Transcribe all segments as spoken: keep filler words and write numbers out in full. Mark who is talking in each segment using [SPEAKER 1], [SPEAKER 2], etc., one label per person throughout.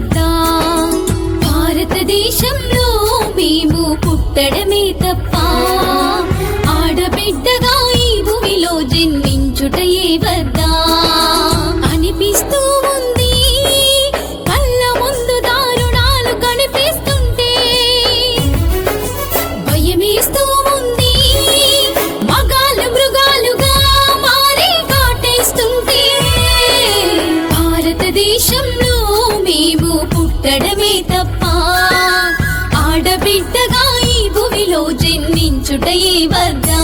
[SPEAKER 1] వద్దా భారతదేశంలో మేము పుట్టడమే తప్ప ఆడబిడ్డగా ఈ భూమిలో జన్మించుటయే వద్దా అనిపిస్తూ ఉంది కళ్ళ ముందు దారుణాలు కనిపిస్తుంటే భయమేస్తూ ఉంది మగాళ్ళు మృగాలుగా మారి కాటేస్తుంటే భారతదేశంలో మేము పుట్టడమే తప్ప ఆడబిడ్డగా ఈ భూమిలో జన్మించుటయే వద్దా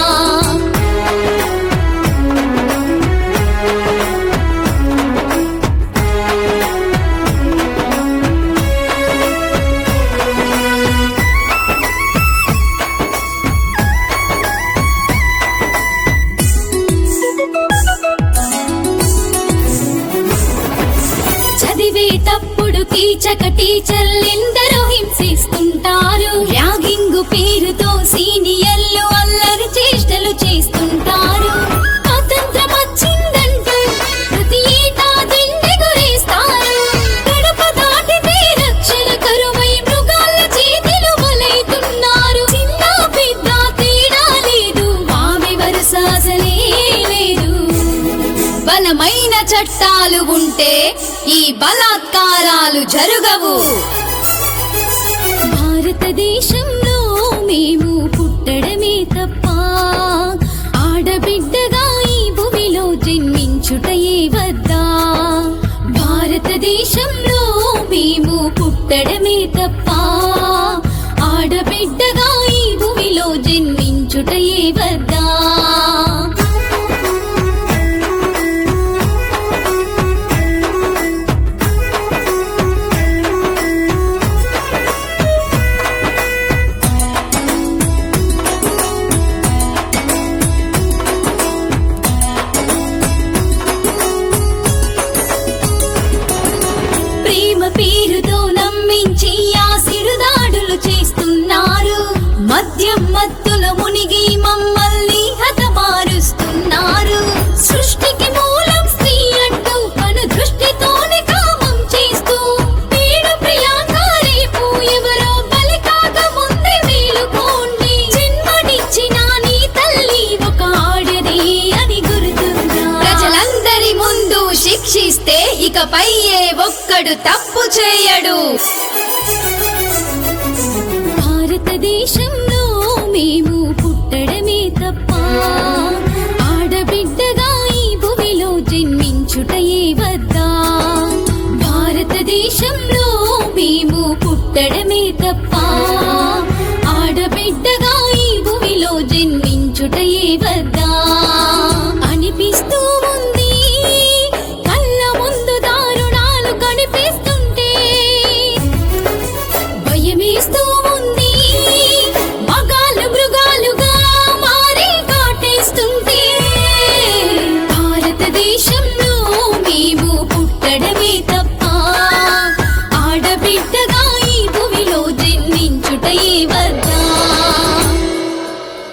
[SPEAKER 1] చదివేటప్పుడు కీచక టీచర్లెందరో హింసిస్తుంటారు ర్యాగింగ్ పేరుతో సీనియర్లు అల్లరి చేష్టలు చేస్తుంటారు స్వాతంత్రం వచ్చిందంటూ ప్రతి ఏటా దిండి గురేస్తారు గడప దాటితే రక్షణ కరువై మృగాల చేతిలో బలైతున్నారు చిన్న పెద్ద తేడా లేదు మామి వరుస అసలే లేదు బలమైన చట్టాలు ఉంటే ఈ బలాత్కారాలు జరగవు భారతదేశంలో మేము పుట్టడమే తప్ప ఆడబిడ్డగా ఈ భూమిలో జన్మించుటయే వద్దా భారతదేశంలో మేము పుట్టడమే తప్ప ఆడబిడ్డగా ఈ భూమిలో జన్మించుటయే వద్దా పేరుతో నమ్మించి ఆశీర్వాదాలు చేస్తున్నారు మద్యం మత్తులో మునిగి మమ్మల్ని హతమారుస్తున్నారు సృష్టికి మూలం స్త్రీ అంటూ కను దృష్టితోనే కామం చేస్తూ పేరు ప్రియాంకారేపు ఎవరో బలి కాక ముందే మేలుకోండి జన్మనిచ్చిన నీ తల్లి ఒక ఆడదే అని గుర్తుందా ప్రజలందరి ముందు శిక్షిస్తే ఇకపై ఏ ఒక్కడు తప్పు చేయడు భారతదేశంలో మేము పుట్టడమే తప్ప ఆడబిడ్డగా ఈ భూమిలో జన్మించుటయే వద్దా భారతదేశంలో మేము పుట్టడమే తప్ప